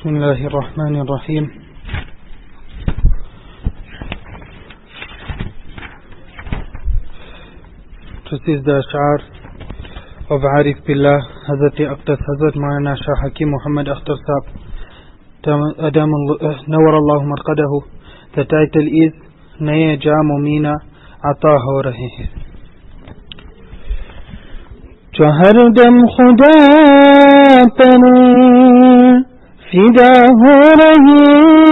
بسم الله الرحمن الرحيم. This is the ash'ar of Arif Billah, Hazrat Aqtas Hazrat Maulana Shah Hakim Muhammad Akhtar Sahab, Nawar Allahu Marqadahu. The title is Naye Jam Meena Ata Ho Rahe Hain. Jo har dam khuda par فدا ہو رہے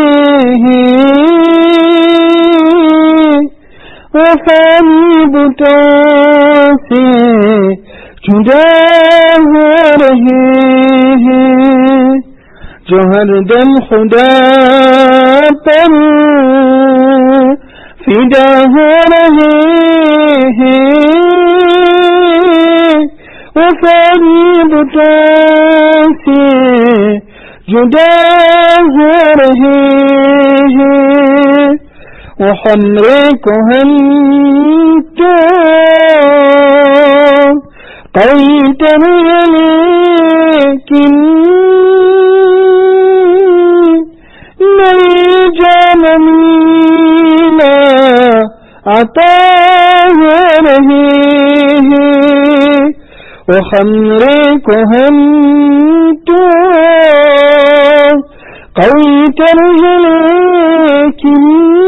ہیں وفانی بتوں سے جدا ہو رہے ہیں جو ہر دم خدا پر فدا ہو رہے ہیں وفانی بتوں سے جدا ہو رہے ہیں وخمرے کو ہم تو کوئی تر لیکن نئی جان مینا عطا ہو رہے ہیں وخمرے کو ہم تو کوئی طرز لیکن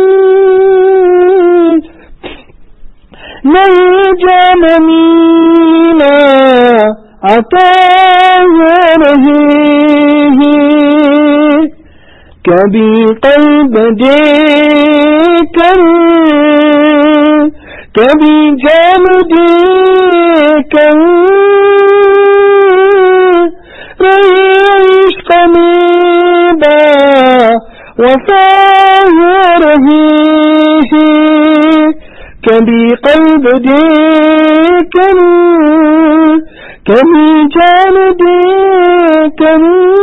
نئی جان مینا عطا ہو رہے ہیں کبھی قلب دے کر کبھی جان دے کر عشق میں وفا ہو رہے ہیں کبھی قلب دے کر کبھی جان دے کر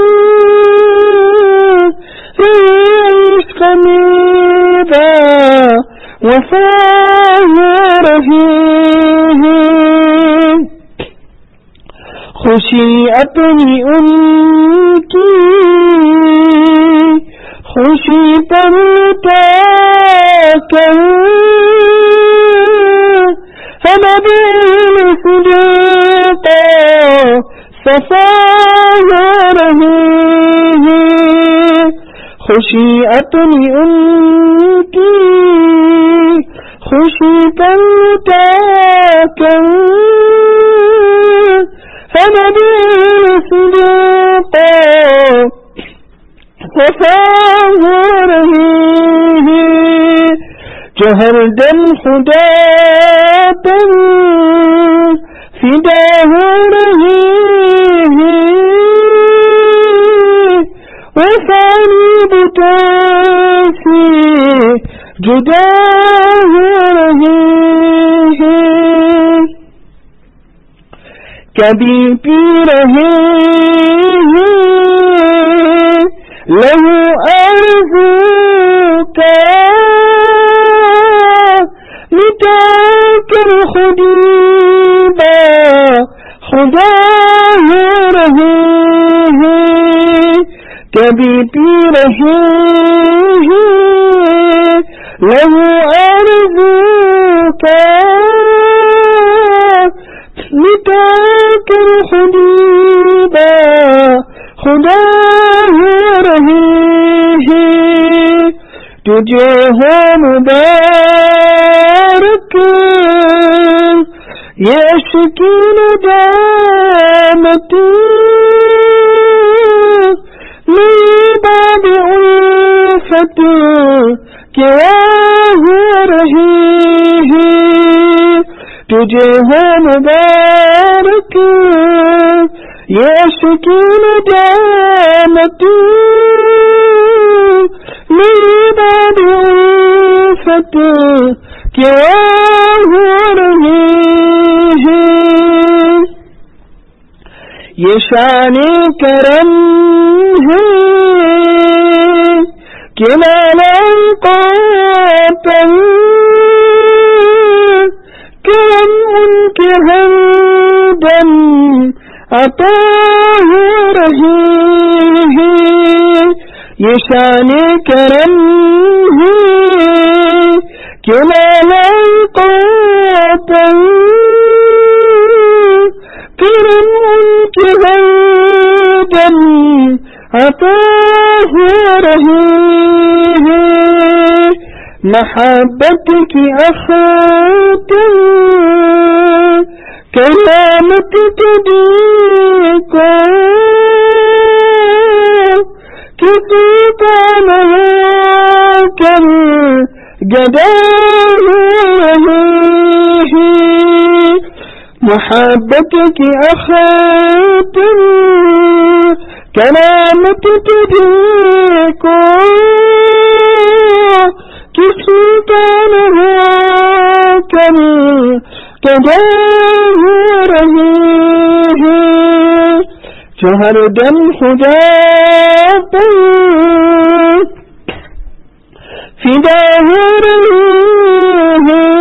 عشق میں وفا ہو رہے ہیں خوشی اپنی ان کی خوشی پر لٹا کر ہم دل سجتا صفا ہو رہے ہیں خوشی اپنی ان کی خوشی پر لٹا کر ہم دل سجتا صفا ہو رہے ہیں جو ہر دم خدا پر فدا ہو رہے ہیں وفانی بتوں سے جدا ہو رہے ہیں کبھی پی رہے ہیں لہو آرزو کا مٹا کر خودی با خدا ہو رہے ہیں کبھی پی رہے ہیں لہو آرزو کا مٹا کر خودی با خدا ہو رہے ہیں تجھے ہو مبارک یہ عشقین ندامت نئی باب الفت کیا ہو رہے ہیں تجھے ہو مبارک یہ عشقین ندامت نئی باب الفت کیا ہو رہے ہیں یہ شان کرم ہے کہ لالا کو پر کرم ان کے ہر دم عطا ہو رہے ہیں ये शान करम है कि मलाइकों पर करम उनके हर दम अता हो रहे हैं। महब्बत की अखातर कयामत के दिन को किसी का नया कर गदा हो रहे हैं। मोहब्बत की अखातर कयामत के दिन को किसी का नया कर गदा हो रहे हैं। जो हर दम खुदा पर फिदा हो रहे हैं।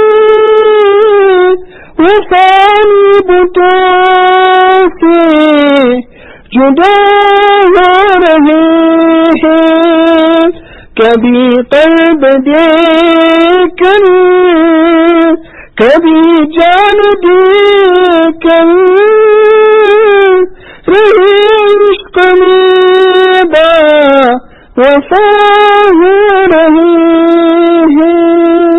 वो फानी बुतों से जुदा हो रहे हैं। कभी कल्ब देकर कभी जान देकर रहे इश्क में वफा हो रहे हैं।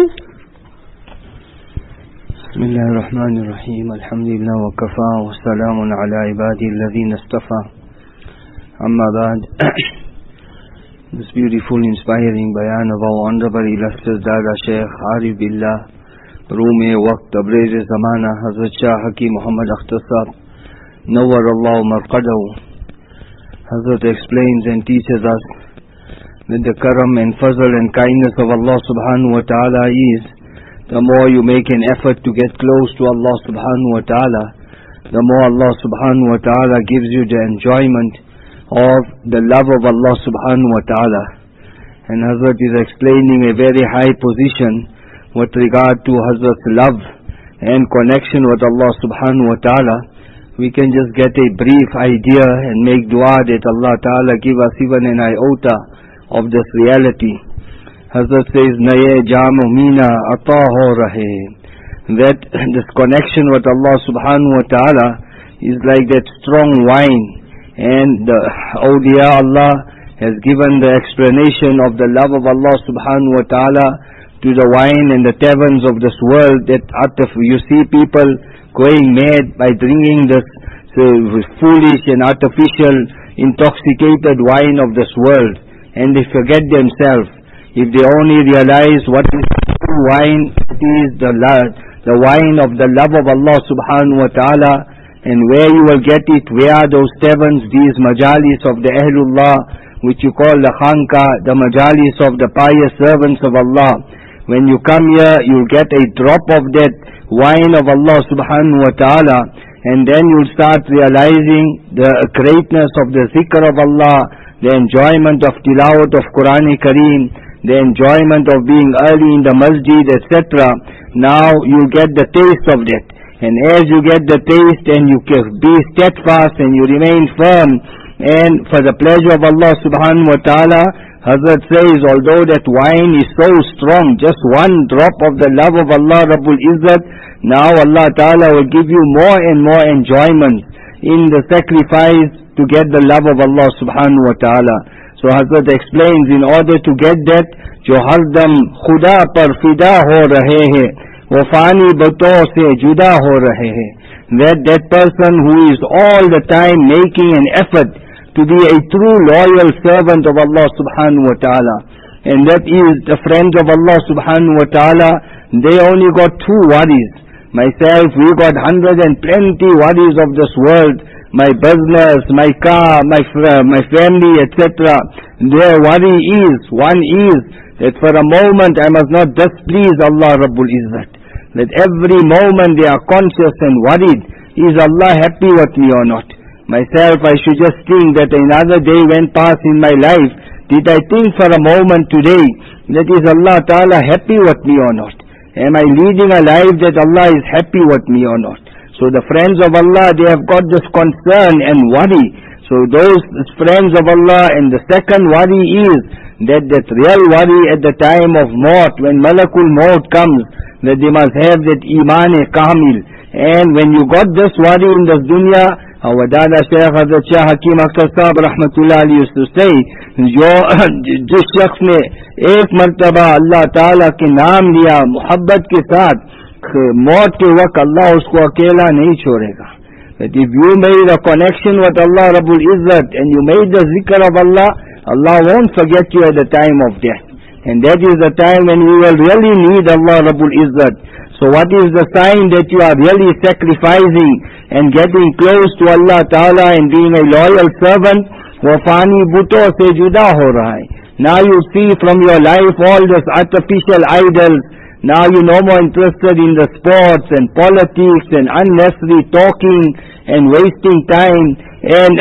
बिस्मिल्लाहिर्रहमानिर्रहीम अल्हम्दुलिल्लाह वकफ़ा वस्सलामुन अला इबादिल्लज़ीना इस्तफ़ा अम्मा बाद। This beautiful, inspiring bayan of our honorable illustrious Dada Shaykh Arif Billah, Rume-e-Waqt, Tabriz-e-Zamana, Hazrat Shah Hakim Muhammad Akhtar Sahib, Nawwarallahu marqadahu. Hazrat explains and teaches us that the karam and fazl and kindness of Allah subhanahu wa ta'ala is, the more you make an effort to get close to Allah subhanahu wa ta'ala, the more Allah subhanahu wa ta'ala gives you the enjoyment of the love of Allah subhanahu wa ta'ala. And Hazrat is explaining a very high position with regard to Hazrat's love and connection with Allah subhanahu wa ta'ala. We can just get a brief idea and make dua that Allah ta'ala give us even an iota of this reality. Hazrat says, Naye jam meena ata ho rahe. That this connection with Allah subhanahu wa ta'ala is like that strong wine. And the awliya Allah has given the explanation of the love of Allah subhanahu wa ta'ala to the wine and the taverns of this world, that you see people going mad by drinking this foolish and artificial intoxicated wine of this world, and they forget themselves. If they only realize what is true wine, it is the wine of the love of Allah subhanahu wa ta'ala. And where you will get it, where are those taverns, these majalis of the Ahlullah, which you call the khanqa, the majalis of the pious servants of Allah. When you come here, you'll get a drop of that wine of Allah subhanahu wa ta'ala, and then you'll start realizing the greatness of the zikr of Allah, the enjoyment of tilawat of Quran Kareem, the enjoyment of being early in the masjid, etc. Now you get the taste of that. And as you get the taste and you be steadfast and you remain firm, and for the pleasure of Allah subhanahu wa ta'ala, Hazrat says, although that wine is so strong, just one drop of the love of Allah Rabbul Izzat, now Allah ta'ala will give you more and more enjoyment in the sacrifice to get the love of Allah subhanahu wa ta'ala. So Hazrat explains, in order to get that, jo hardam khuda par fida ho rahe hai, वो फानी बतों से जुदा हो रहे हैं. That person who is all the time making an effort to be a true loyal servant of Allah subhanahu wa ta'ala. And that is the friends of Allah subhanahu wa ta'ala. They only got two worries. Myself, we got 120 worries of this world. My business, my car, my family, etc. Their worry is, one is, that for a moment I must not displease Allah Rabbul Izzat. That every moment they are conscious and worried, is Allah happy with me or not? Myself, I should just think that another day went past in my life. Did I think for a moment today, that is Allah Ta'ala happy with me or not? Am I leading a life that Allah is happy with me or not? So the friends of Allah, they have got this concern and worry. So those friends of Allah. And the second worry is that real worry at the time of maut, when Malakul Maut comes, that they must have that Iman-e-Kamil. And when you got this worry in this dunya, our Dada Shaykh Hazrat Shah Hakim Akhtar Sahab Rahmatullah Ali used to say, जिस शख्स ने एक मर्तबा अल्लाह ताला के नाम लिया मोहब्बत के साथ, मौत के वक्त अल्लाह उसको अकेला नहीं छोड़ेगा. That if you made a connection with Allah Rabbul Izzat and you made the zikr of Allah, Allah won't forget you at the time of death. And that is the time when we will really need Allah Rabbul Izzat. So what is the sign that you are really sacrificing and getting close to Allah Ta'ala and being a loyal servant? Wafani buto se juda ho raha hai. Now you see from your life all this artificial idols. Now you're no more interested in the sports and politics and unnecessary talking and wasting time and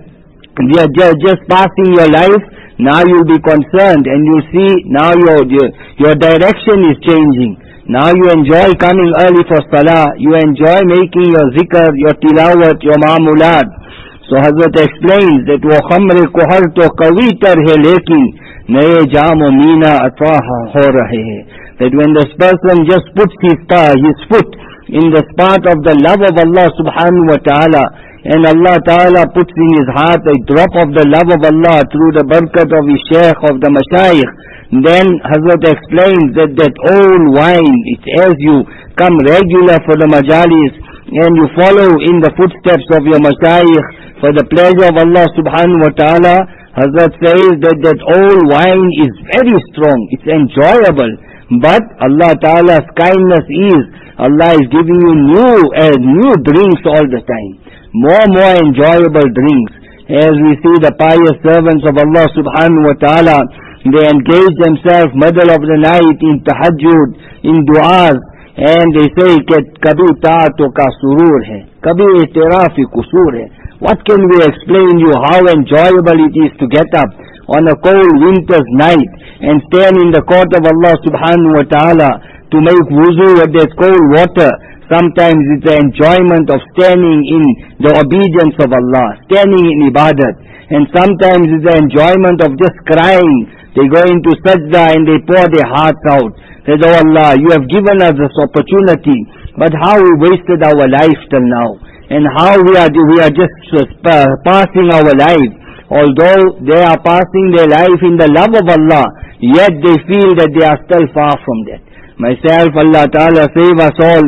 just passing your life. Now you'll be concerned and you see now your direction is changing. Now you enjoy coming early for salah, you enjoy making your zikr, your tilawat, your ma'amulat. So Hazrat explains that wo khamre kohar to kavitar hai lekin naye jam o meena atwaha ho rahe hai. That when this person just puts his foot in the spot of the love of Allah subhanahu wa ta'ala, and Allah ta'ala puts in his heart a drop of the love of Allah through the barakat of his shaykh, of the mashayikh, then Hazrat explains that old wine, it's as you come regular for the majalis and you follow in the footsteps of your mashayikh for the pleasure of Allah subhanahu wa ta'ala, Hazrat says that old wine is very strong, it's enjoyable. But Allah Ta'ala's kindness is, Allah is giving you new drinks all the time. More enjoyable drinks. As we see the pious servants of Allah Subhanahu Wa Ta'ala, they engage themselves middle of the night in tahajjud, in du'as, and they say, kabhi ta'ato ka surur hai, kabhi itirafi kusur hai. What can we explain you how enjoyable it is to get up on a cold winter's night and stand in the court of Allah subhanahu wa ta'ala to make wuzu with that cold water. Sometimes it's the enjoyment of standing in the obedience of Allah, standing in ibadat. And sometimes it's the enjoyment of just crying. They go into sajda and they pour their hearts out. They say, oh Allah, you have given us this opportunity, but how we wasted our life till now. And how we are just passing our life. Although they are passing their life in the love of Allah, yet they feel that they are still far from that. Myself, Allah Ta'ala save us all.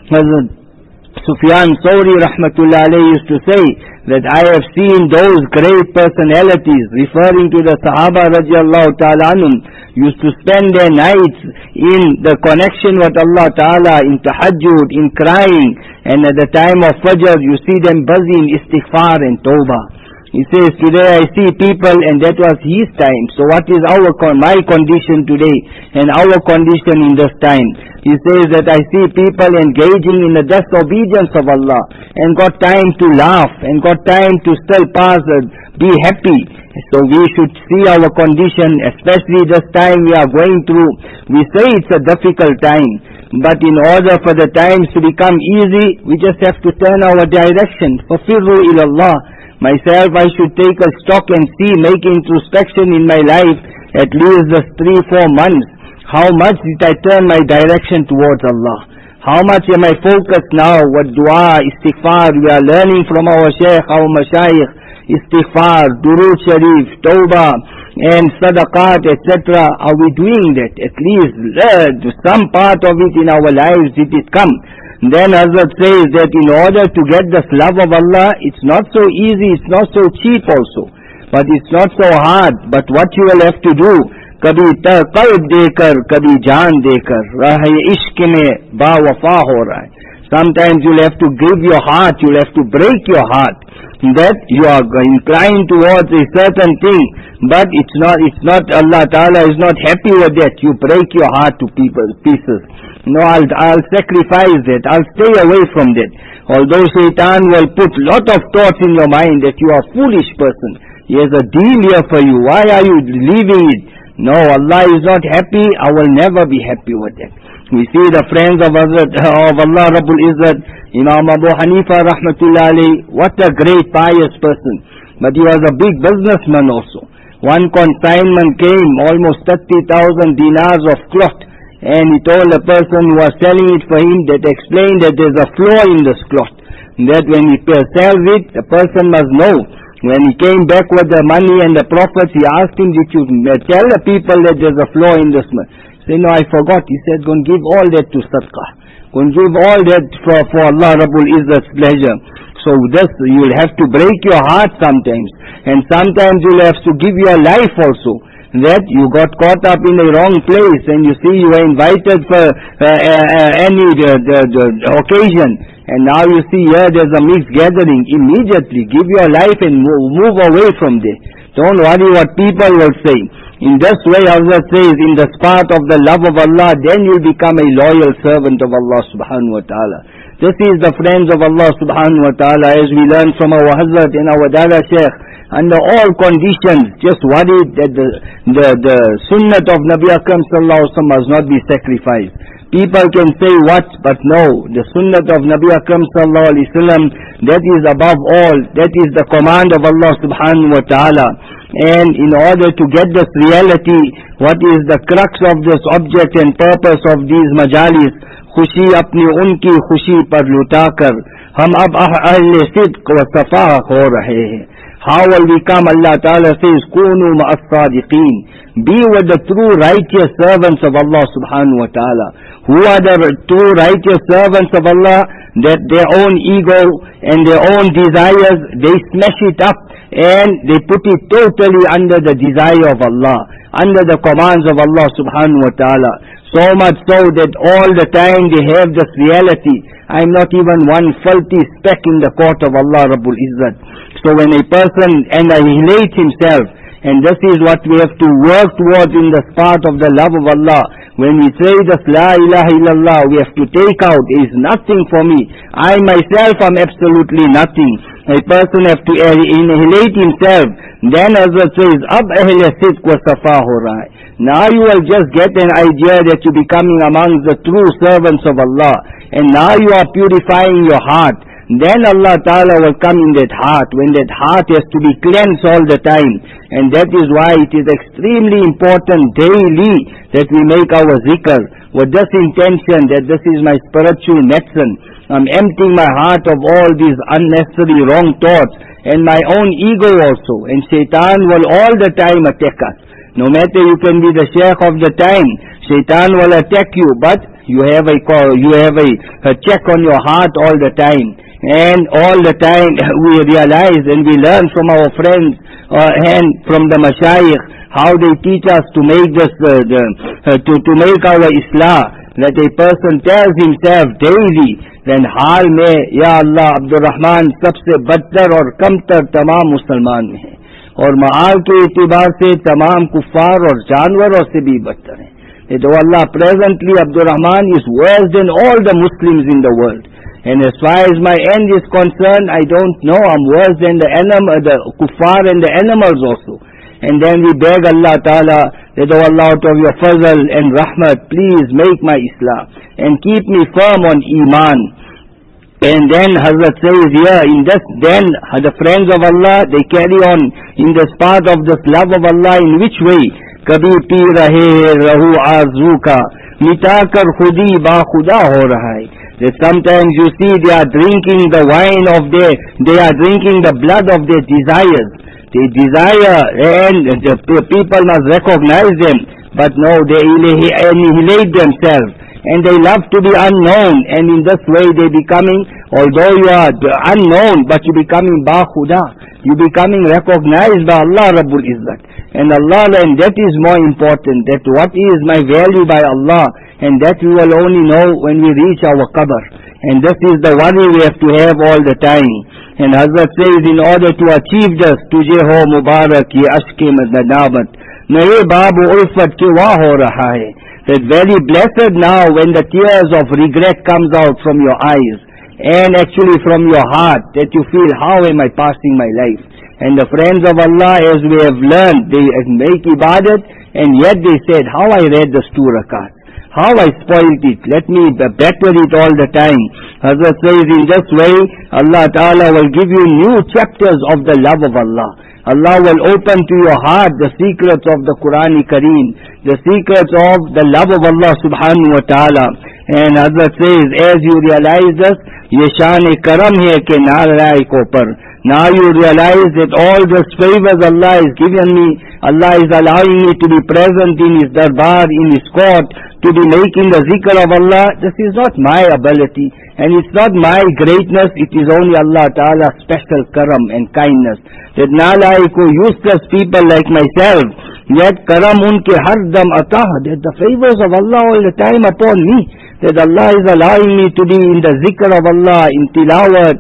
Sufyan Thawri Rahmatullah alayhi used to say that I have seen those great personalities, referring to the Sahaba radiallahu ta'ala anhum, used to spend their nights in the connection with Allah Ta'ala, in tahajjud, in crying, and at the time of Fajr you see them busy in istighfar and tawbah. He says, today I see people, and that was his time. So what is my condition today and our condition in this time? He says that I see people engaging in the disobedience of Allah and got time to laugh and got time to still pass and be happy. So we should see our condition, especially this time we are going through. We say it's a difficult time, but in order for the times to become easy, we just have to turn our direction. فَفِرُّوا إِلَى اللَّهِ. Myself, I should take a stock and see, make introspection in my life, at least this 3-4 months. How much did I turn my direction towards Allah? How much am I focused now? What dua, istighfar, we are learning from our shaykh, our mashayikh, istighfar, durood sharif, tawbah, and sadaqat, etc. Are we doing that? At least some part of it in our lives, did it come? Then Hazrat says that in order to get this love of Allah, it's not so easy, it's not so cheap also. But it's not so hard. But what you will have to do, kabhi qalb dekar, kabhi jaan dekar, rahe ishq mein ba wafa ho raha hai. Sometimes you'll have to give your heart, you'll have to break your heart, that you are inclined towards a certain thing, but it's not, Allah Ta'ala is not happy with that. You break your heart to pieces. No, I'll sacrifice that, I'll stay away from that. Although Shaitan will put lot of thoughts in your mind that you are a foolish person, he has a deal here for you, why are you leaving it? No, Allah is not happy, I will never be happy with that. We see the friends of Allah Rabbul Izzat, Imam Abu Hanifa Rahmatullah alayhi, what a great pious person. but he was a big businessman also. One consignment came, almost 30,000 dinars of cloth, and he told the person who was selling it for him, that explained that there's a flaw in this cloth, that when he sells it, the person must know. When he came back with the money and the profits, he asked him, did you tell the people that there's a flaw in this? He said, no, I forgot. He said, go and give all that to sadaqah. Go and give all that for Allah Rabbul Izzat's pleasure. So this, you'll have to break your heart sometimes. And sometimes you'll have to give your life also. That you got caught up in the wrong place, and you see you were invited for any occasion, and now you see here there's a mixed gathering. Immediately give your life and move away from there. Don't worry what people will say. In this way, Allah says, in the spot of the love of Allah, then you become a loyal servant of Allah subhanahu wa ta'ala. This is the friends of Allah subhanahu wa ta'ala, as we learn from our Hazrat and our Dada Shaykh. Under all conditions, just worried that the sunnat of Nabi Akram sallallahu alaihi wasallam must not be sacrificed. People can say what, but no, the sunnat of Nabi Akram sallallahu alaihi wasallam, that is above all, that is the command of Allah subhanahu wa ta'ala. And in order to get this reality, what is the crux of this object and purpose of these majalis, खुशी अपनी उनकी खुशी पर लुटाकर हम अब अहले सिद्क व सफा हो रहे हैं. How will we come? Allah Ta'ala says, Kunu ma'as sadiqeen. Be with the true righteous servants of Allah subhanahu wa ta'ala. Who are the true righteous servants of Allah? That their own ego and their own desires, they smash it up and they put it totally under the desire of Allah, under the commands of Allah subhanahu wa ta'ala. So much so that all the time they have this reality, I am not even one filthy speck in the court of Allah Rabbul Izzat. So when a person annihilates himself, and this is what we have to work towards in the part of the love of Allah. When we say this La ilaha illallah, we have to take out, is nothing for me. I myself am absolutely nothing. A person has to annihilate himself. Then Hazrat says, Ab ahle sidq wa safa ho raha hai. Now you will just get an idea that you're becoming among the true servants of Allah. And now you are purifying your heart. Then Allah Ta'ala will come in that heart, when that heart has to be cleansed all the time. And that is why it is extremely important daily that we make our zikr with this intention that this is my spiritual medicine. I'm emptying my heart of all these unnecessary wrong thoughts and my own ego also. And shaitan will all the time attack us. No matter you can be the sheikh of the time, shaitan will attack you, but you have a check on your heart all the time. And all the time we realize and we learn from our friends and from the mashayikh how they teach us to make this to make our islah, that a person tells himself daily, then हाल में या अल्लाह Abdurrahman सबसे बदतर और कमतर तमाम मुसलमान में है और माल के एतबार से तमाम कुफ्फार और जानवरों से भी बदतर है. That oh Allah, presently Abdurrahman is worse than all the Muslims in the world. And as far as my end is concerned, I don't know, I'm worse than the kuffar and the animals also. And then we beg Allah Ta'ala that, oh Allah, out of your fazl and rahmat, please make my Islam and keep me firm on Iman. And then Hazrat says here, in this, then the friends of Allah, they carry on in this part of this love of Allah, in which way? Kabhi pee rahe rahu arzu ka, mita kar khudi ba khuda ho raha hai. That sometimes you see they are drinking the wine of they are drinking the blood of their desires. They desire and the people must recognize them, but no, they annihilate themselves. And they love to be unknown, and in this way they becoming, although you are unknown, but you becoming ba-khuda. You becoming recognized by Allah Rabbul Izzat. And Allah, and that is more important, that what is my value by Allah, and that we will only know when we reach our qabr. And this is the worry we have to have all the time. And Hazrat says, in order to achieve this, tujhe ho mubarak ye ashke nadamat, naye babu ulfat ke wa ho raha hai. That very blessed now when the tears of regret comes out from your eyes and actually from your heart, that you feel, how am I passing my life? And the friends of Allah, as we have learned, they make ibadat, and yet they said, how I read this 2 rakats, how I spoiled it. Let me better it all the time. Hazrat says, in this way, Allah Ta'ala will give you new chapters of the love of Allah. Allah will open to your heart the secrets of the Quran Kareem, the secrets of the love of Allah Subhanahu wa Ta'ala. And Hazrat says, as you realize this, ye shan-e-karam hai ke narai ko par. Now you realize that all the favors Allah has given me, Allah is allowing me to be present in His darbar, in His court, to be making the zikr of Allah. This is not my ability, and it's not my greatness, it is only Allah Ta'ala's special karam and kindness. That nalaiko, useless people like myself, yet karam unke har dam atah, that the favors of Allah all the time upon me, that Allah is allowing me to be in the zikr of Allah, in tilawat,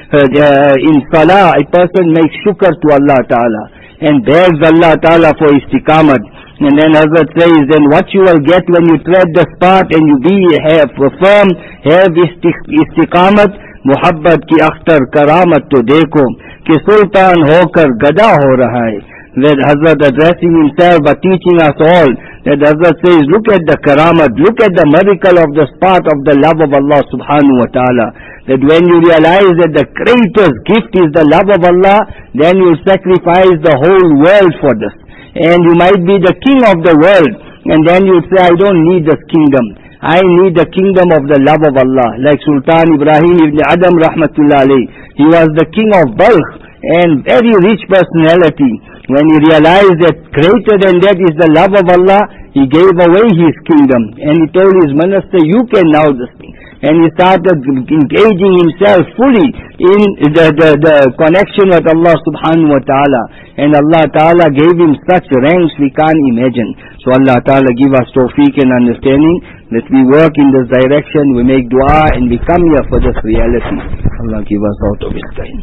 in salah. A person makes shukr to Allah Ta'ala and begs Allah Ta'ala for istiqamat. And then Hazrat says, then what you will get when you tread the spot and you have firm, have istiqamat, muhabbat ki akhtar karamat to dekho, ki sultan hokar gada ho raha hai. That Hazrat addressing himself but teaching us all, that Hazrat says, look at the karamat, look at the miracle of the spot of the love of Allah Subhanahu wa Ta'ala. That when you realize that the greatest gift is the love of Allah, then you sacrifice the whole world for this. And you might be the king of the world, and then you say, I don't need this kingdom. I need the kingdom of the love of Allah. Like Sultan Ibrahim ibn Adam rahmatullah alayh. He was the king of Balkh and very rich personality. When he realized that greater than that is the love of Allah, he gave away his kingdom. And he told his minister, you can now this thing. And he started engaging himself fully in the connection with Allah Subhanahu wa Ta'ala. And Allah Ta'ala gave him such ranks we can't imagine. So Allah Ta'ala give us tawfiq and understanding that we work in this direction, we make dua and we come here for this reality. Allah give us out of His time.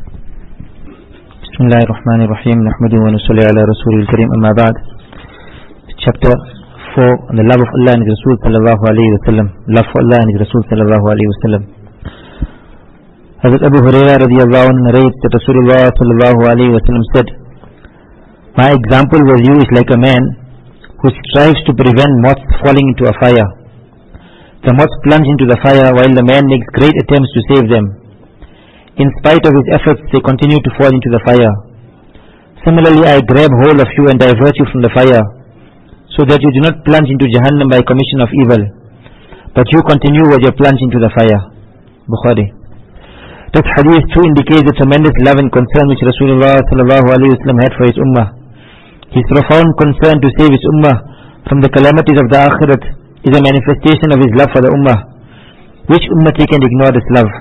Bismillahirrahmanirrahim. Nahmadu wa nusalli ala Rasulil Kareem. Amma ba'd. Chapter 4 on the love of Allah and His Rasul sallallahu alayhi wa sallam. Love for Allah and His Rasul sallallahu alayhi wa sallam. Hazrat Abu Hurairah radiyallahu anhu narrates that Rasulullah sallallahu alayhi wa sallam said, my example with you is like a man who strives to prevent moths falling into a fire. The moths plunge into the fire while the man makes great attempts to save them. In spite of his efforts, they continue to fall into the fire. Similarly, I grab hold of you and divert you from the fire, so that you do not plunge into Jahannam by commission of evil, but you continue with your plunge into the fire. Bukhari. This hadith too indicates the tremendous love and concern which Rasulullah sallallahu alaihi wasallam had for his ummah. His profound concern to save his ummah from the calamities of the akhirat is a manifestation of his love for the ummah. Which ummati can ignore this love?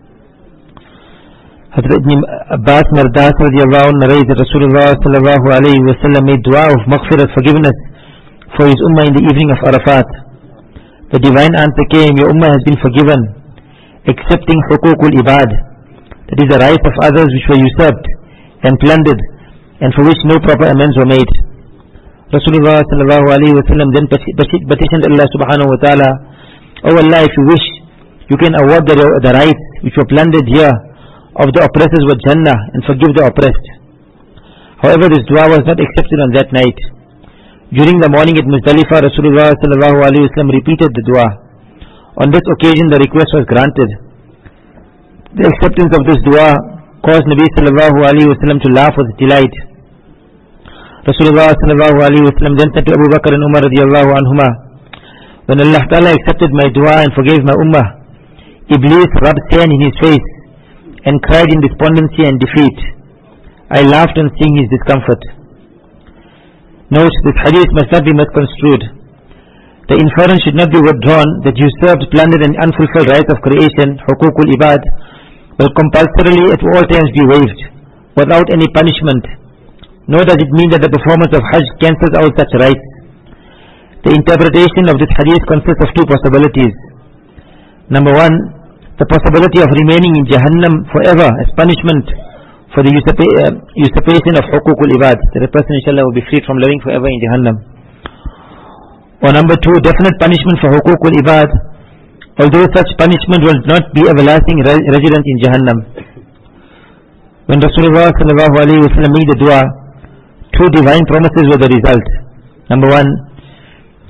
Hazrat Ibn Abbas Mardas radiyallahu anhu narrates that Rasulullah sallallahu alaihi wasallam made dua of maghfirat, forgiveness, for his ummah in the evening of Arafat. The divine answer came, your ummah has been forgiven, excepting hukukul ibad, that is the rights of others which were usurped and plundered, and for which no proper amends were made. Rasulullah sallallahu alaihi wasallam then petitioned Allah subhanahu wa ta'ala, O Allah, if you wish, you can award the rights which were plundered here of the oppressors with Jannah and forgive the oppressed. However, this dua was not accepted on that night. During the morning at Muzdalifah, Rasulullah sallallahu alaihi wasallam repeated the dua. On this occasion, the request was granted. The acceptance of this dua caused Nabi sallallahu alaihi wasallam to laugh with delight. Rasulullah sallallahu alaihi wasallam then said to Abu Bakr and Umar radiyallahu anhuma, when Allah Ta'ala accepted my dua and forgave my ummah, Iblis rubbed sand in his face and cried in despondency and defeat. I laughed on seeing his discomfort. Note, this hadith must not be misconstrued. The inference should not be withdrawn that usurped, plundered and unfulfilled rights of creation, hukukul ibad, will compulsorily at all times be waived, without any punishment. Nor does it mean that the performance of Hajj cancels out such rights. The interpretation of this hadith consists of two possibilities. Number one, the possibility of remaining in Jahannam forever as punishment for the usurpation of hukukul ibad, that a person inshallah will be freed from living forever in Jahannam. Or number two, definite punishment for hukukul ibad, although such punishment will not be everlasting residence in Jahannam. When Rasulullah sallallahu alaihi wasallam made the dua, two divine promises were the result. Number one,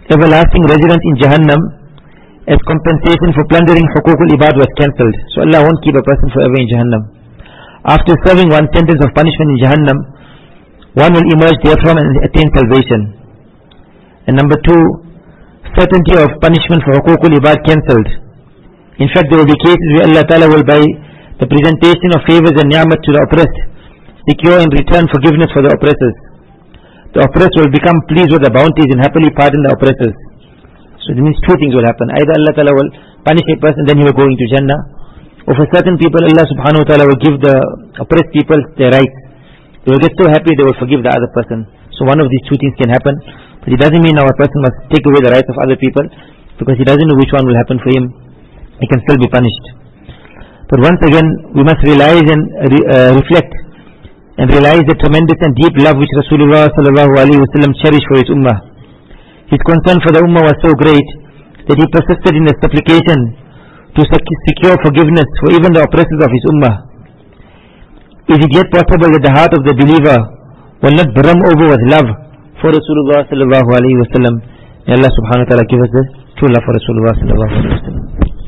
everlasting residence in Jahannam as compensation for plundering Hukukul Ibad was cancelled. So Allah won't keep a person forever in Jahannam. After serving one sentence of punishment in Jahannam, one will emerge therefrom and attain salvation. And number 2, certainty of punishment for Hukukul Ibad cancelled. In fact, there will be cases where Allah Ta'ala will, by the presentation of favors and ni'mat to the oppressed, secure in return forgiveness for the oppressors. The oppressed will become pleased with the bounties and happily pardon the oppressors. So it means 2 things will happen. Either Allah Ta'ala will punish a person, then he will go into Jannah. Or for certain people, Allah Subhanahu Wa Ta'ala will give the oppressed people their rights. They will get so happy they will forgive the other person. So one of these 2 things can happen. But it doesn't mean our person must take away the rights of other people, because he doesn't know which one will happen for him. He can still be punished. But once again, we must realize and reflect and realize the tremendous and deep love which Rasulullah sallallahu alaihi wasallam cherished for his ummah. His concern for the ummah was so great that he persisted in his supplication to secure forgiveness for even the oppressors of his ummah. Is it yet possible that the heart of the believer will not brim over with love for Rasulullah sallallahu alaihi wasallam? May Allah subhanahu wa ta'ala give us the true love for Rasulullah sallallahu alaihi wasallam.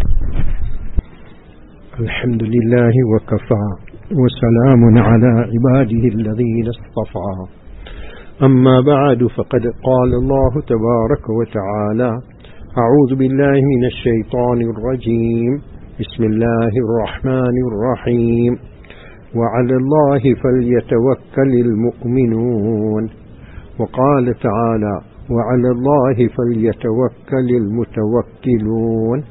Alhamdulillah wa kafa wa salamun ala ibadihi alladhina istafa. أما بعد فقد قال الله تبارك وتعالى أعوذ بالله من الشيطان الرجيم بسم الله الرحمن الرحيم وعلى الله فليتوكل المؤمنون وقال تعالى وعلى الله فليتوكل المتوكلون.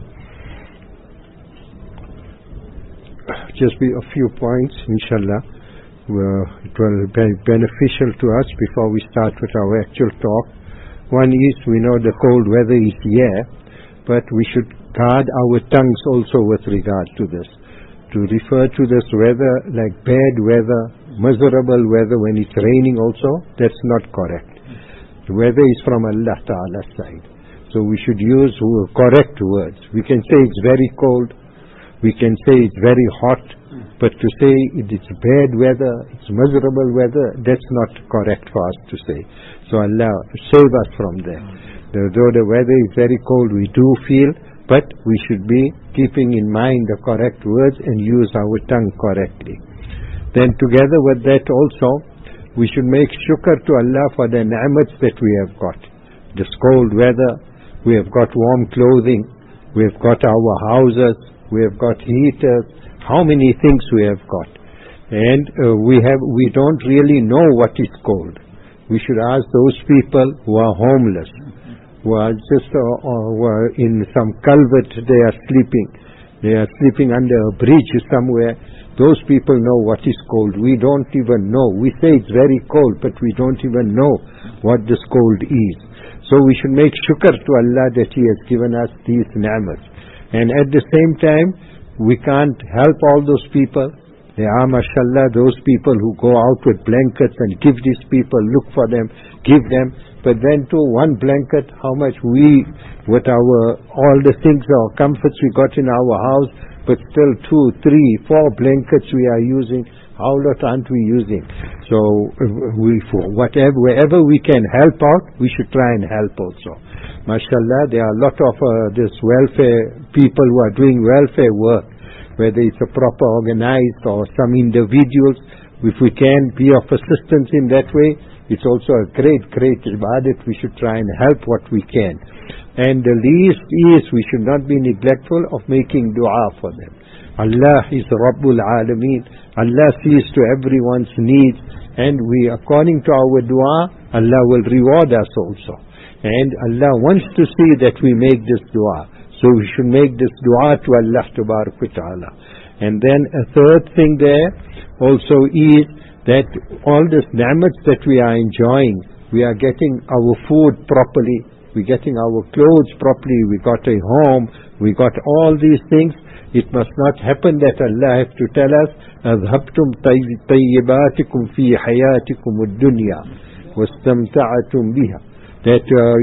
Just be a few points, inshallah. It will be beneficial to us before we start with our actual talk. One is, we know the cold weather is here, but we should guard our tongues also with regard to this. To refer to this weather like bad weather, miserable weather when it's raining also, that's not correct. The weather is from Allah Ta'ala's side. So we should use correct words. We can say it's very cold, we can say it's very hot, but to say it's bad weather, it's miserable weather, that's not correct for us to say. So Allah save us from that. Though the weather is very cold, we do feel, but we should be keeping in mind the correct words and use our tongue correctly. Then together with that also, we should make shukr to Allah for the ni'mats that we have got. This cold weather, we have got warm clothing, we have got our houses, we have got heaters, how many things we have got. And we don't really know what is cold. We should ask those people who are homeless, who are just who are in some culvert, they are sleeping under a bridge somewhere. Those people know what is cold. We don't even know. We say it's very cold, but we don't even know what this cold is. So we should make shukr to Allah that He has given us these ni'mats. And at the same time, we can't help all those people. There are, mashallah, those people who go out with blankets and give these people, look for them, give them. But then to one blanket, how much we, with all the things, our comforts we got in our house, but still 2, 3, 4 blankets we are using. How lot aren't we using? So wherever we can help out, we should try and help also. MashaAllah, there are a lot of this welfare people who are doing welfare work, whether it's a proper organized or some individuals. If we can be of assistance in that way, it's also a great ibadat. We should try and help what we can. And the least is, we should not be neglectful of making dua for them. Allah is Rabbul Alameen. Allah sees to everyone's needs, and we, according to our dua, Allah will reward us also. And Allah wants to see that we make this dua. So we should make this dua to Allah Tabarak wa Ta'ala. And then a third thing there also is that all these ni'mats that we are enjoying, we are getting our food properly, we're getting our clothes properly, we got a home, we got all these things. It must not happen that Allah has to tell us, أَذْهَبْتُمْ طَيِّبَاتِكُمْ فِي حَيَاتِكُمُ الدُّنْيَا وَاسْتَمْتَعَتُمْ بِهَا. That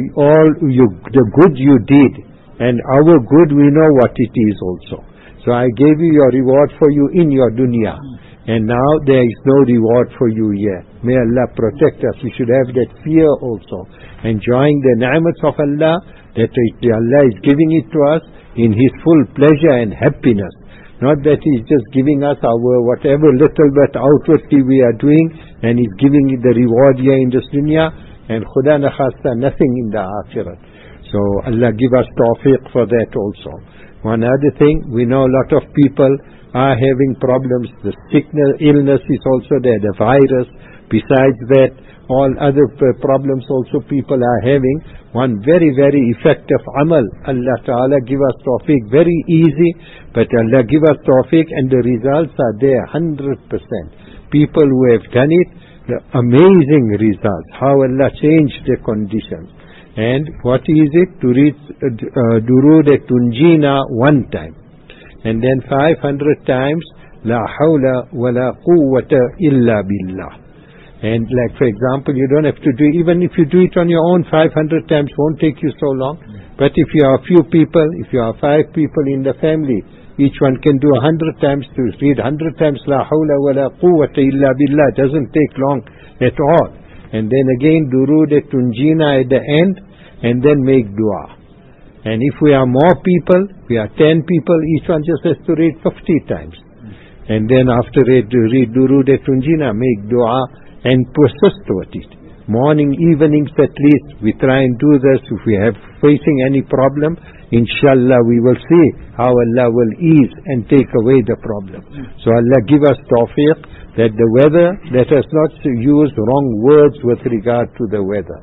the good you did, and our good we know what it is also. So I gave you your reward for you in your dunya. and now there is no reward for you here. May Allah protect us. We should have that fear also, enjoying the ni'mats of Allah, that Allah is giving it to us in His full pleasure and happiness. Not that He is just giving us our whatever little bit outwardly we are doing, and He's giving it the reward here in this dunya, and khuda na khasta nothing in the akhirat. So Allah give us tawfiq for that also. One other thing, we know a lot of people are having problems. The sickness, illness is also there, the virus. Besides that, all other problems also people are having. One very, very effective amal. Allah Ta'ala give us tawfiq, very easy, but Allah give us tawfiq, and the results are there, 100%. People who have done it, the amazing results, how Allah changed their conditions. And what is it? To read Durood Tunjina one time, and then 500 times La hawla wa la quwwata illa billah. And like, for example, you don't have to do, even if you do it on your own 500 times, won't take you so long. But if you are a few people, if you are 5 people in the family, each one can do 100 times, to read 100 times La hawla wa la quwwata illa billah. Doesn't take long at all. And then again Durood Tunjina at the end, and then make dua. And if we are more people, we are 10 people, each one just has to read 50 times. And then after read Durood Tunjina, make dua and persist with it. Morning, evenings at least, we try and do this. If we have facing any problem, inshallah we will see how Allah will ease and take away the problem. So Allah give us tawfiq that the weather, let us not use wrong words with regard to the weather.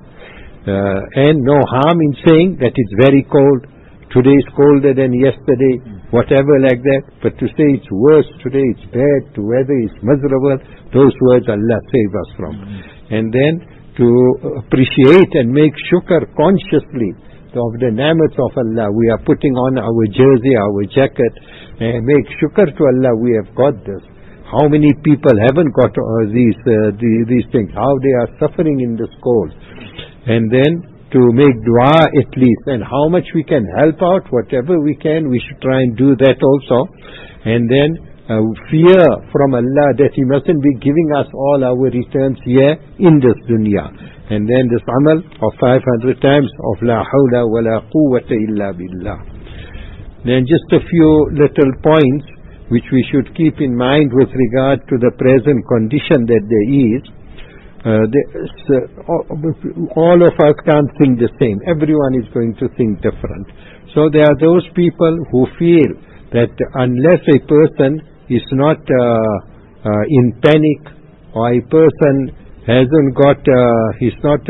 And no harm in saying that it's very cold, today is colder than yesterday, whatever like that. But to say it's worse today, it's bad, the weather is miserable, those words Allah save us from. And then to appreciate and make shukr consciously of the ni'mats of Allah. We are putting on our jersey, our jacket, and make shukr to Allah, we have got this. How many people haven't got these things, how they are suffering in this cold. And then to make dua at least, and how much we can help out, whatever we can, we should try and do that also. And then fear from Allah that He mustn't be giving us all our returns here in this dunya. And then this amal of 500 times of La hawla wa la quwwata illa billah. Then just a few little points which we should keep in mind with regard to the present condition that there is. All of us can't think the same. Everyone is going to think different. So there are those people who feel that unless a person is not in panic, or a person hasn't got, he's not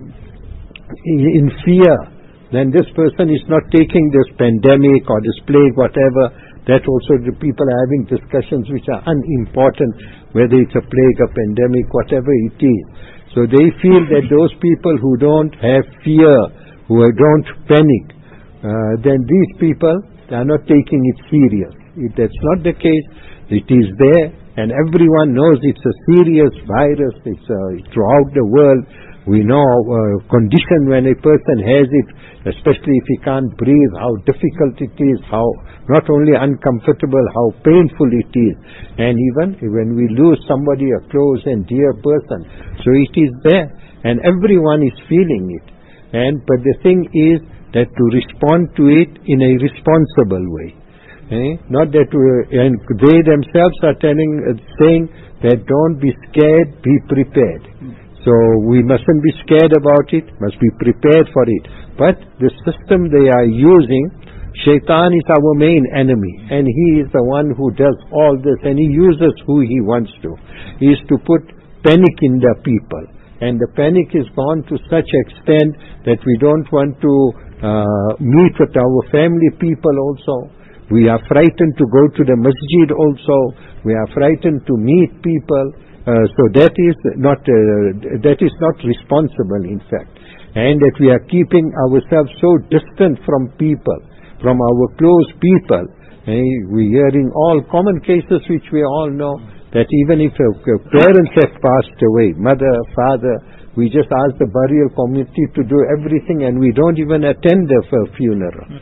in fear, then this person is not taking this pandemic or this plague, whatever. That also the people are having discussions which are unimportant, whether it's a plague, a pandemic, whatever it is. So they feel that those people who don't have fear, who don't panic, then these people are not taking it serious. If that's not the case, it is there, and everyone knows it's a serious virus. It's throughout the world. We know condition when a person has it, especially if he can't breathe, how difficult it is, how not only uncomfortable, how painful it is. And even when we lose somebody, a close and dear person, so it is there, and everyone is feeling it. But the thing is that to respond to it in a responsible way. Not that and they themselves are saying that don't be scared, be prepared. So we mustn't be scared about it, must be prepared for it. But the system they are using, Shaitan is our main enemy, and he is the one who does all this, and he uses who he wants to. He is to put panic in the people, and the panic is gone to such extent that we don't want to meet with our family people also. We are frightened to go to the masjid also. We are frightened to meet people. So that is not responsible, in fact, and that we are keeping ourselves so distant from people, from our close people. We are hearing all common cases which we all know, that even if parents have passed away, mother, father, we just ask the burial committee to do everything, and we don't even attend the funeral.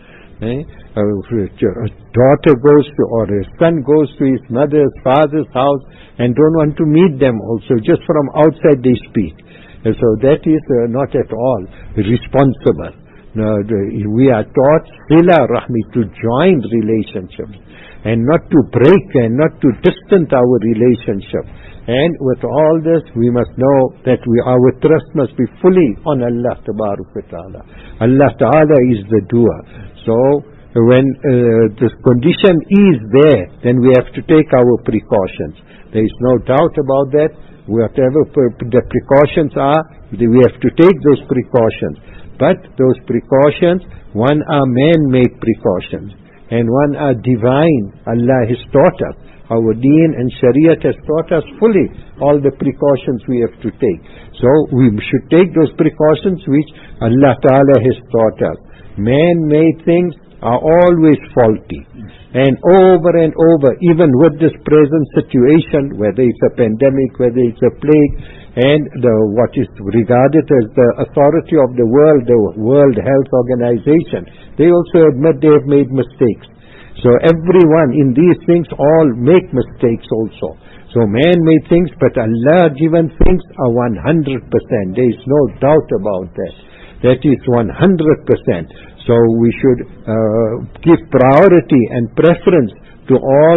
A daughter goes to, or a son goes to his mother's, father's house and don't want to meet them also. Just from outside they speak. And so that is not at all responsible. We are taught sila rahmi, to join relationships and not to break and not to distance our relationship. And with all this, we must know that our trust must be fully on Allah Ta'ala. Allah Ta'ala is the doer. So when this condition is there, then we have to take our precautions. There is no doubt about that. Whatever the precautions are, we have to take those precautions. But those precautions, one are man-made precautions and one are divine. Allah has taught us. Our deen and Shariat has taught us fully all the precautions we have to take. So we should take those precautions which Allah Ta'ala has taught us. Man-made things are always faulty. And over, even with this present situation, whether it's a pandemic, whether it's a plague, and what is regarded as the authority of the World Health Organization, they also admit they have made mistakes. So everyone in these things all make mistakes also. So man-made things, but Allah-given things are 100%. There is no doubt about that. That is 100%. So we should give priority and preference to all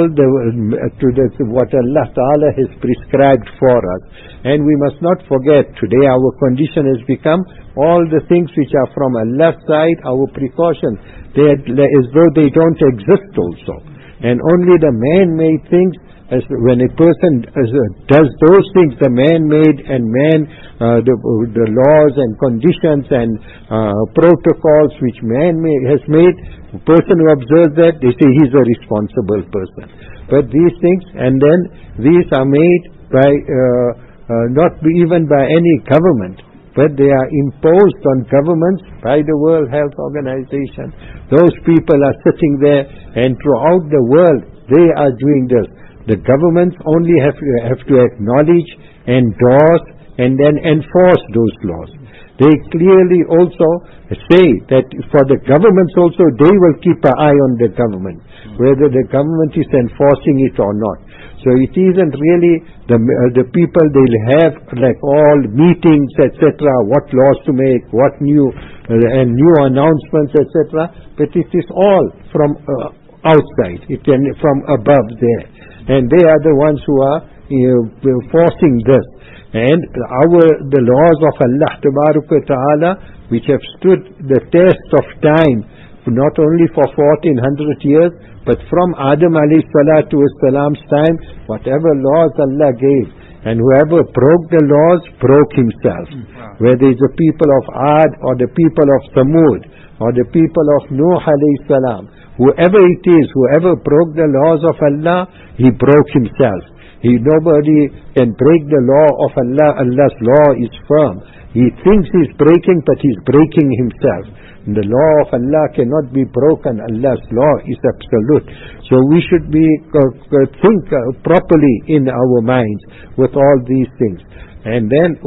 what Allah Ta'ala has prescribed for us. And we must not forget, today our condition has become all the things which are from Allah's side, our precautions, they are as though they don't exist also. And only the man-made things, when a person does those things, the man-made and the laws and conditions and protocols which man has made, the person who observes that, they say he's a responsible person. But these things, and then these are made by not even by any government, but they are imposed on governments by the World Health Organization. Those people are sitting there, and throughout the world they are doing this. The governments only have to acknowledge, endorse, and then enforce those laws. They clearly also say that for the governments also, they will keep an eye on the government, whether the government is enforcing it or not. So it isn't really the people, they'll have like all meetings, etc., what laws to make, what new announcements, etc., but it is all from outside, from above there. And they are the ones who are forcing this. And the laws of Allah Ta'ala, which have stood the test of time, not only for 1400 years, but from Adam alayhi salatu wassalam's time, whatever laws Allah gave, and whoever broke the laws, broke himself. Whether it's the people of Ad, or the people of Thamud, or the people of Nuh alayhi salam, whoever it is, whoever broke the laws of Allah, he broke himself. Nobody can break the law of Allah. Allah's law is firm. He thinks he's breaking, but he's breaking himself. And the law of Allah cannot be broken. Allah's law is absolute. So we should think properly in our minds with all these things. And then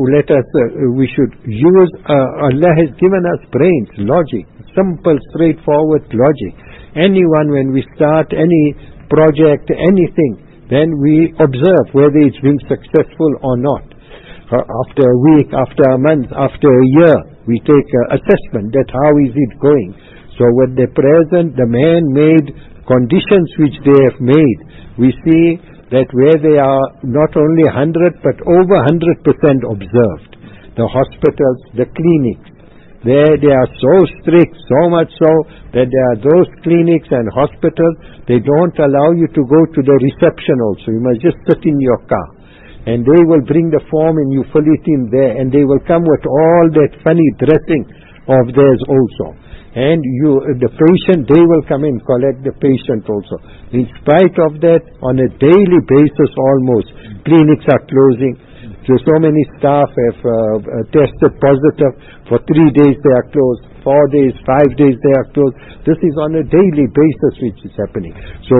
we should use, Allah has given us brains, logic, simple, straightforward logic. Anyone, when we start any project, anything, then we observe whether it's being successful or not. After a week, after a month, after a year, we take an assessment that how is it going. So with the present, the man-made conditions which they have made, we see that where they are not only 100 but over 100% observed. The hospitals, the clinics, they are so strict, so much so that there are those clinics and hospitals, they don't allow you to go to the reception also. You must just sit in your car. And they will bring the form and you fill it in there, and they will come with all that funny dressing of theirs also. And the patient, they will come and collect the patient also. In spite of that, on a daily basis almost, clinics are closing. So many staff have tested positive. For 3 days they are closed, 4 days, 5 days they are closed. This is on a daily basis which is happening. So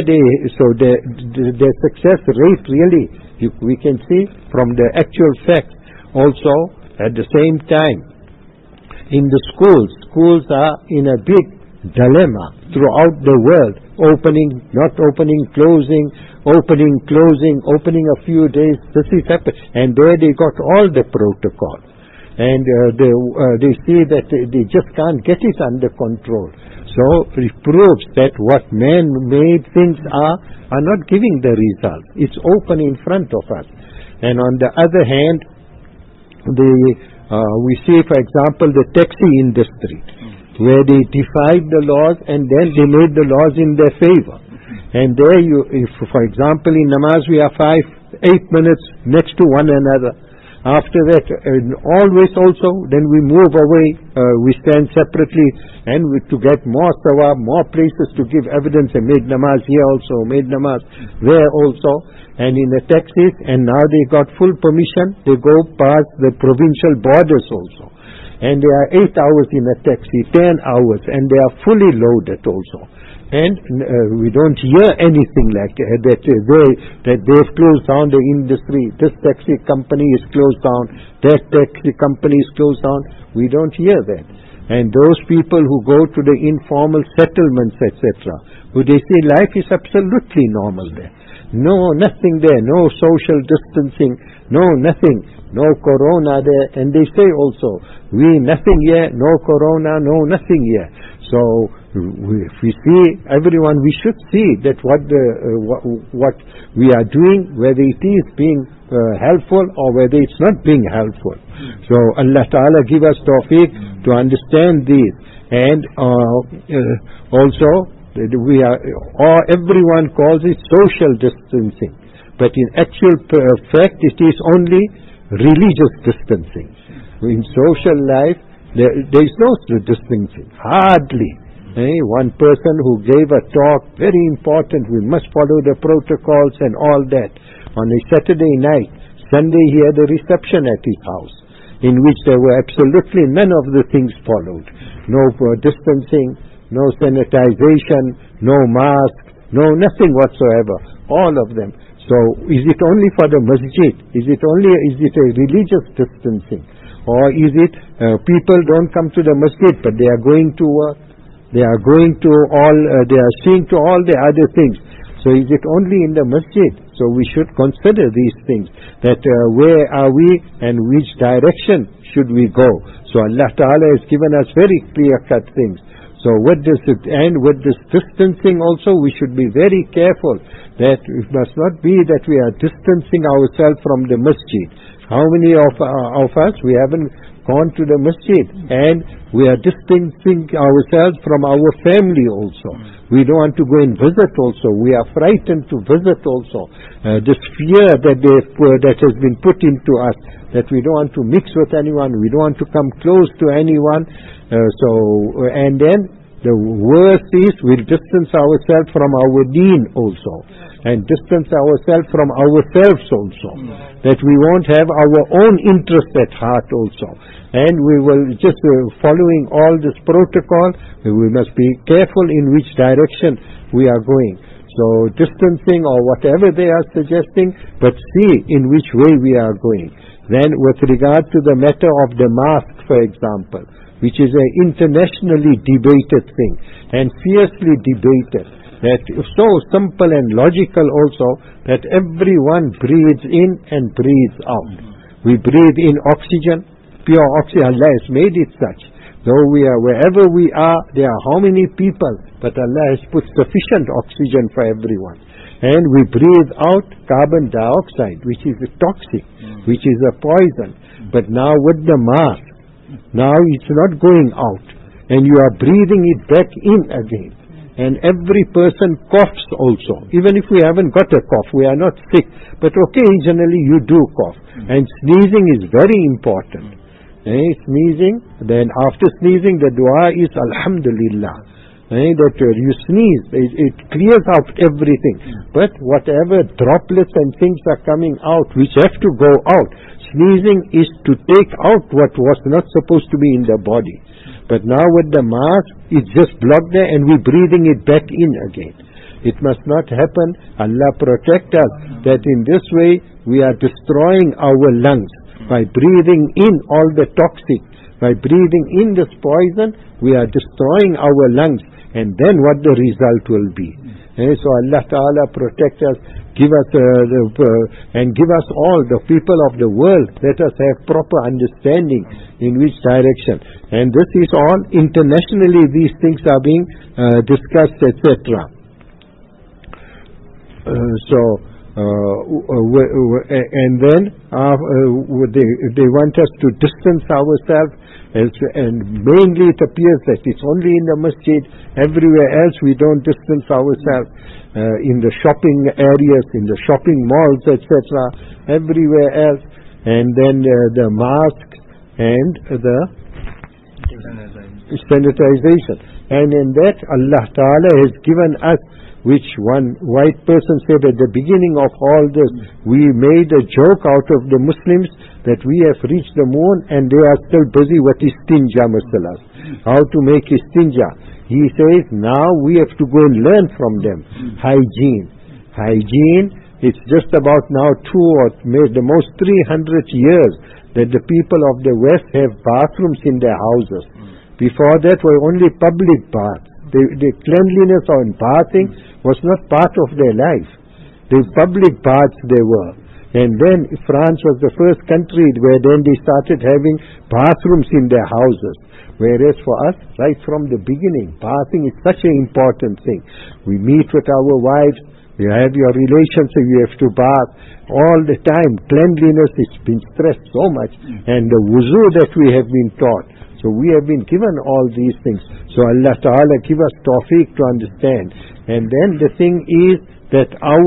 their success rate really, we can see from the actual facts. Also, at the same time, in the schools are in a big dilemma throughout the world. Opening, not opening, closing, opening, closing, opening a few days. This is happening. And there they got all the protocol. And they see that they just can't get it under control. So it proves that what man-made things are not giving the results. It's open in front of us. And on the other hand, we see, for example, the taxi industry, where they defied the laws and then they made the laws in their favor. And there if for example in namaz we are 8 minutes next to one another. After that, always also, then we move away, we stand separately, and to get more sawab, more places to give evidence, and made namaz here also, made namaz there also, and in the taxis, and now they got full permission, they go past the provincial borders also. And they are 8 hours in a taxi, 10 hours, and they are fully loaded also. And we don't hear anything like that they've closed down the industry, this taxi company is closed down, that taxi company is closed down. We don't hear that. And those people who go to the informal settlements, etc., who they say life is absolutely normal there. No, nothing there, no social distancing, no nothing, no corona there. And they say also, nothing here, no corona, no nothing here. So if we see everyone, we should see that what we are doing, whether it is being helpful or whether it's not being helpful. So Allah Ta'ala give us tawfiq to understand these. And also everyone calls it social distancing, but in actual fact it is only religious distancing. In social life there is no distancing, hardly. One person who gave a talk, very important, we must follow the protocols and all that. On a Saturday night, Sunday he had a reception at his house, in which there were absolutely none of the things followed. No distancing, no sanitization, no mask, no nothing whatsoever, all of them. So is it only for the masjid? Is it a religious distancing? Or is it people don't come to the masjid but they are going to work? They are going to they are seeing to all the other things. So is it only in the masjid? So we should consider these things, that where are we and which direction should we go. So Allah Ta'ala has given us very clear-cut things. So what does it end with this distancing also? We should be very careful that it must not be that we are distancing ourselves from the masjid. How many of us, we haven't gone to the masjid, and we are distancing ourselves from our family also. We don't want to go and visit also. We are frightened to visit also. This fear that has been put into us, that we don't want to mix with anyone, we don't want to come close to anyone. And then the worst is we'll distance ourselves from our deen also, and distance ourselves from ourselves also, that we won't have our own interest at heart also, and we will just following all this protocol. We must be careful in which direction we are going. So distancing or whatever they are suggesting, but see in which way we are going. Then with regard to the matter of the mask, for example, which is an internationally debated thing and fiercely debated, that is so simple and logical also, that everyone breathes in and breathes out. We breathe in oxygen, pure oxygen. Allah has made it such. Though we are wherever we are, there are how many people, but Allah has put sufficient oxygen for everyone. And we breathe out carbon dioxide, which is toxic, which is a poison. But now with the mask, now it's not going out, and you are breathing it back in again. And every person coughs also. Even if we haven't got a cough, we are not sick, but occasionally you do cough. And sneezing is very important. Sneezing, then after sneezing the dua is Alhamdulillah. That you sneeze, it clears out everything. But whatever droplets and things are coming out, which have to go out, sneezing is to take out what was not supposed to be in the body. But now with the mask, it's just blocked there and we're breathing it back in again. It must not happen. Allah protect us, that in this way we are destroying our lungs by breathing in all the toxic, By breathing in this poison, we are destroying our lungs, and then what the result will be. So Allah Ta'ala protect us, give us and give us all, the people of the world, let us have proper understanding in which direction. And this is all internationally, these things are being discussed, etc. And then they want us to distance ourselves, and mainly it appears that it's only in the masjid. Everywhere else we don't distance ourselves, in the shopping areas, in the shopping malls, etc., everywhere else. And then the mask and the sanitization. And in that Allah Ta'ala has given us, which one white person said at the beginning of all this, we made a joke out of the Muslims that we have reached the moon and they are still busy with istinja masalas, how to make istinja. He says now we have to go and learn from them. Hygiene, it's just about now the most 300 years that the people of the West have bathrooms in their houses. Before that were only public baths. The cleanliness on bathing was not part of their life. The public baths they were. And then France was the first country where then they started having bathrooms in their houses. Whereas for us, right from the beginning, bathing is such an important thing. We meet with our wives, you have your relations, so you have to bath all the time. Cleanliness has been stressed so much, and the wuzu that we have been taught. So we have been given all these things. So Allah Ta'ala give us tawfiq to understand. And then the thing is that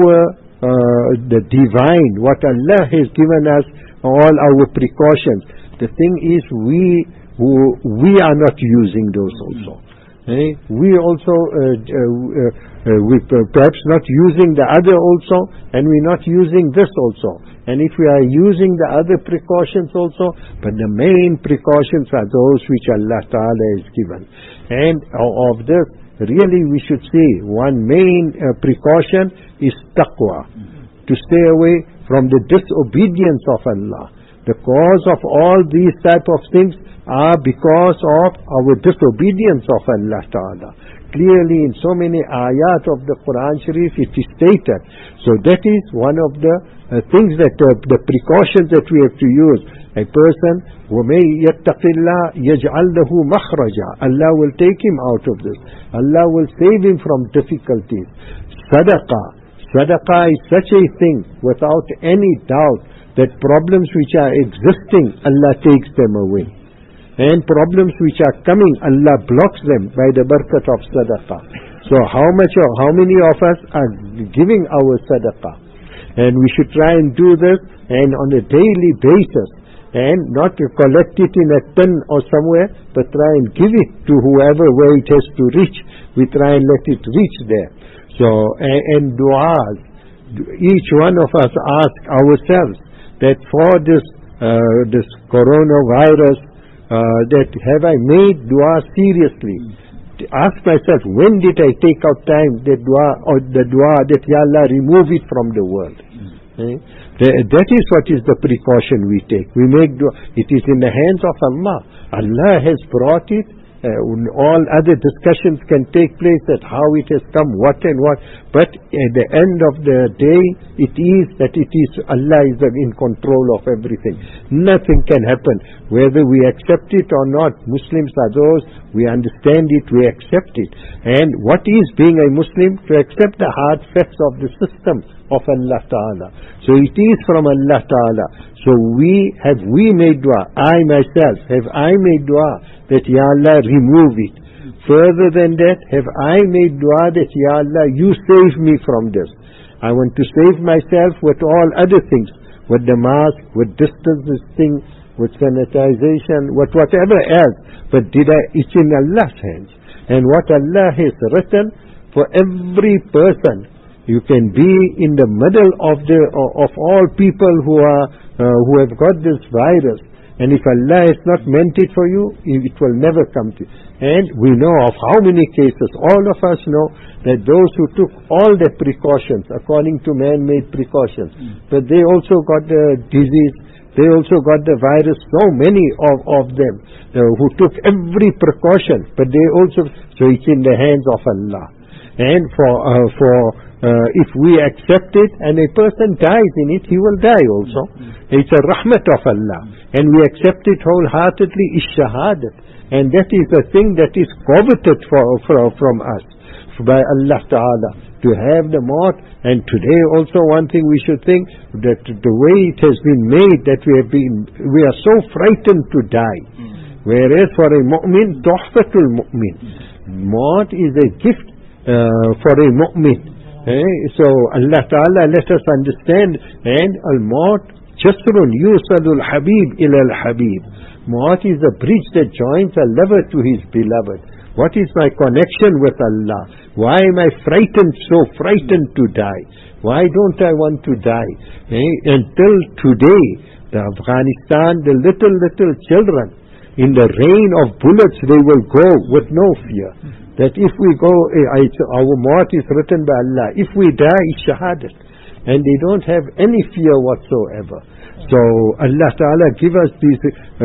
the divine, what Allah has given us, all our precautions. The thing is we are not using those also. We also, we perhaps not using the other also, and we're not using this also. And if we are using the other precautions also, but the main precautions are those which Allah Ta'ala has given. And of this, really we should see one main precaution is taqwa, to stay away from the disobedience of Allah. The cause of all these type of things are because of our disobedience of Allah Ta'ala. Clearly in so many ayat of the Quran Sharif it is stated. So that is one of the things that the precautions that we have to use. A person وَمَن يَتَّقِ اللَّهَ يَجْعَلْ لَهُ مَخْرَجًا, Allah will take him out of this. Allah will save him from difficulties. Sadaqah is such a thing, without any doubt, that problems which are existing, Allah takes them away. And problems which are coming, Allah blocks them by the barakat of sadaqah. So how many of us are giving our sadaqah? And we should try and do this, and on a daily basis, and not to collect it in a tin or somewhere, but try and give it to whoever where it has to reach. We try and let it reach there. So, and du'as, each one of us ask ourselves that for this coronavirus, that have I made dua seriously? Ask myself, when did I take out time the dua that Ya Allah remove it from the world? That is what is the precaution we take. We make dua. It is in the hands of Allah. Allah has brought it. All other discussions can take place at how it has come, what and what. But at the end of the day, it is Allah is in control of everything. Nothing can happen. Whether we accept it or not, Muslims are those, we understand it, we accept it. And what is being a Muslim? To accept the hard facts of the system of Allah Ta'ala. So it is from Allah Ta'ala. So have we made dua? I myself, have I made dua that Ya Allah remove it? Further than that, have I made dua that Ya Allah you save me from this? I want to save myself with all other things, with the mask, with distancing, with sanitization, with whatever else. But it's in Allah's hands. And what Allah has written for every person, you can be in the middle of all people who have got this virus, and if Allah has not meant it for you, it will never come to you. And we know of how many cases, all of us know that those who took all the precautions according to man-made precautions, but they also got the disease, they also got the virus. So many of them who took every precaution, but they also, so it's in the hands of Allah. And if we accept it and a person dies in it, he will die also. It's a rahmat of Allah, and we accept it wholeheartedly, is shahadat, and that is the thing that is coveted from us by Allah Ta'ala, to have the maut. And today also one thing we should think, that the way it has been made, that we are so frightened to die, whereas for a mu'min, tuhfatul mu'min, maut is a gift for a mu'min. So Allah Ta'ala let us understand, and al-maut jasrun yusadul habib ila al-habib. Maut is a bridge that joins a lover to his beloved. What is my connection with Allah? Why am I so frightened to die? Why don't I want to die? Until today, the Afghanistan, the little children, in the rain of bullets, they will go with no fear. That if we go, our maut is written by Allah. If we die, it's shahadat. And they don't have any fear whatsoever. So Allah Ta'ala give us this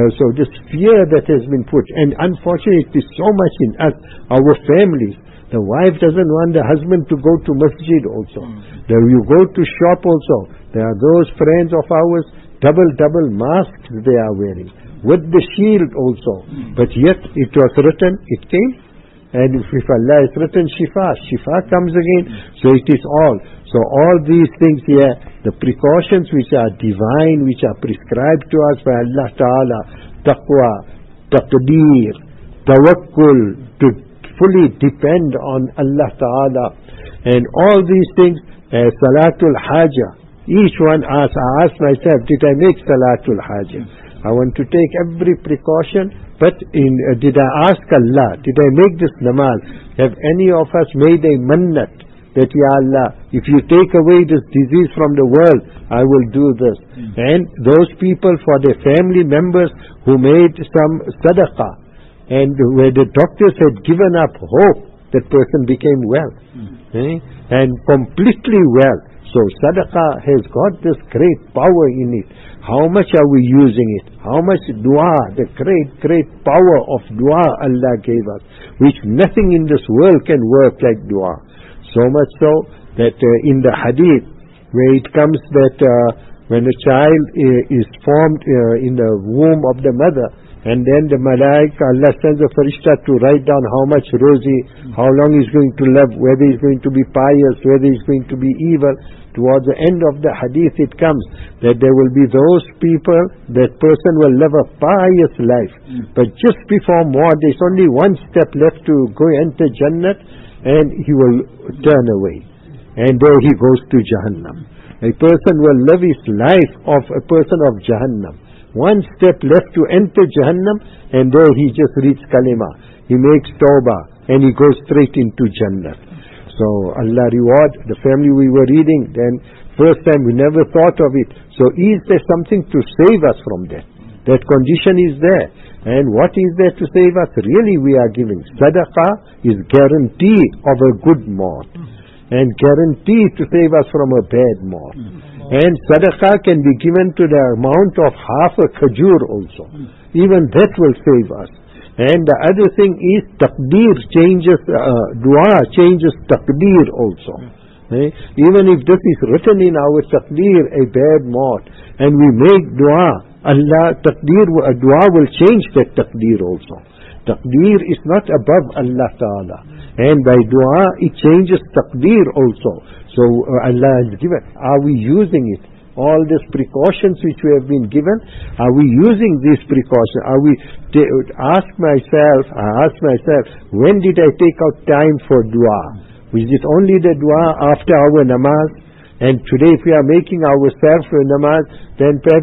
fear that has been put. And unfortunately, so much in us, our families. The wife doesn't want the husband to go to masjid also. You go to shop also. There are those friends of ours, double masks they are wearing, with the shield also. But yet it was written, it came. And if Allah has written Shifa comes again. So it is all. So all these things here, the precautions which are divine, which are prescribed to us by Allah Ta'ala, taqwa, taqdeer, tawakkul, to fully depend on Allah Ta'ala, and all these things, Salatul Hajah. Each one asks, I ask myself, did I make Salatul Hajah? I want to take every precaution, but did I ask Allah, did I make this namaz? Have any of us made a mannat that, Ya Allah, if you take away this disease from the world, I will do this. And those people, for their family members who made some sadaqah, and where the doctors had given up hope, that person became well, and completely well. So sadaqah has got this great power in it. How much are we using it? How much dua, the great power of dua Allah gave us, which nothing in this world can work like dua. So much so that in the hadith, where it comes that when a child is formed in the womb of the mother, and then the malaika, Allah sends a farishta to write down how much rozi, how long he's going to live, whether he's going to be pious, whether he's going to be evil. Towards the end of the hadith it comes that there will be those people, that person will live a pious life, but just before maut there's only one step left to go enter Jannat, and he will turn away, and there he goes to Jahannam. A person will live his life of a person of Jahannam. One step left to enter Jahannam, and there he just reads kalima. He makes tawbah, and he goes straight into Jannah. So Allah reward the family we were reading. Then first time we never thought of it. So is there something to save us from that? That condition is there. And what is there to save us? Really we are giving. Sadaqah is guarantee of a good maut, and guarantee to save us from a bad maut. And sadaqah can be given to the amount of half a khajur also. Even that will save us. And the other thing is taqdeer changes, dua changes taqdeer also. Even if this is written in our taqdeer, a bad maut, and we make dua, Allah, taqdeer, dua will change that taqdeer also. Taqdeer is not above Allah Ta'ala. And by dua, it changes taqdeer also. So Allah has given. Are we using it? All these precautions which we have been given, are we using these precautions? Are we I ask myself, when did I take out time for dua? Is it only the dua after our namaz? And today if we are making ourselves for namaz, then perhaps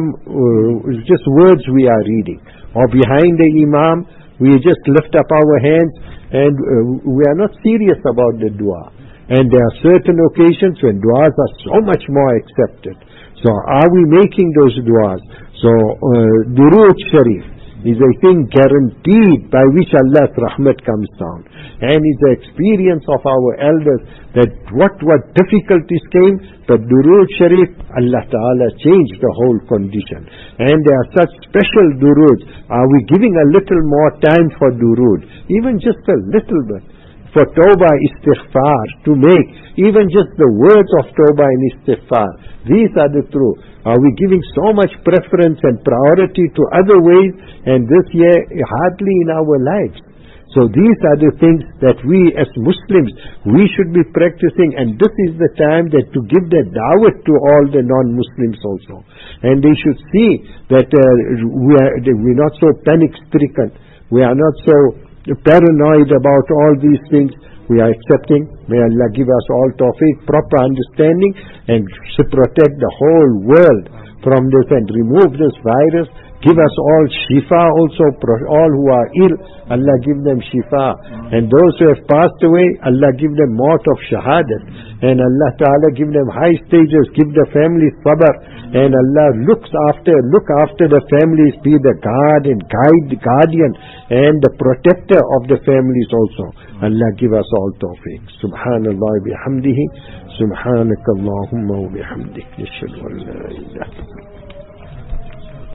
just words we are reading. Or behind the imam, we just lift up our hands, and we are not serious about the dua. And there are certain occasions when du'as are so much more accepted. So are we making those du'as? So Durood Sharif is a thing guaranteed by which Allah's rahmat comes down. And it's the experience of our elders that what difficulties came, but durood sharif, Allah Ta'ala changed the whole condition. And there are such special duroods. Are we giving a little more time for durood? Even just a little bit. For tawbah, istighfar, to make even just the words of tawbah and istighfar. These are the true. Are we giving so much preference and priority to other ways, and this year hardly in our lives? So these are the things that we as Muslims, we should be practicing, and this is the time that to give the da'wat to all the non-Muslims also. And they should see that we're not so panic-stricken. We are not so paranoid about all these things. We are accepting. May Allah give us all tawfiq, proper understanding, and to protect the whole world from this and remove this virus. Give us all shifa also, all who are ill, Allah give them shifa. And those who have passed away, Allah give them maut of shahadat. And Allah Ta'ala give them high stages, give the families sabr. And Allah look after the families, be the guard and guardian and the protector of the families also. Allah give us all tawfiq. Subhanallah bihamdihi, subhanakallahumma wa bihamdik, nashhadu an la ilaha illa anta.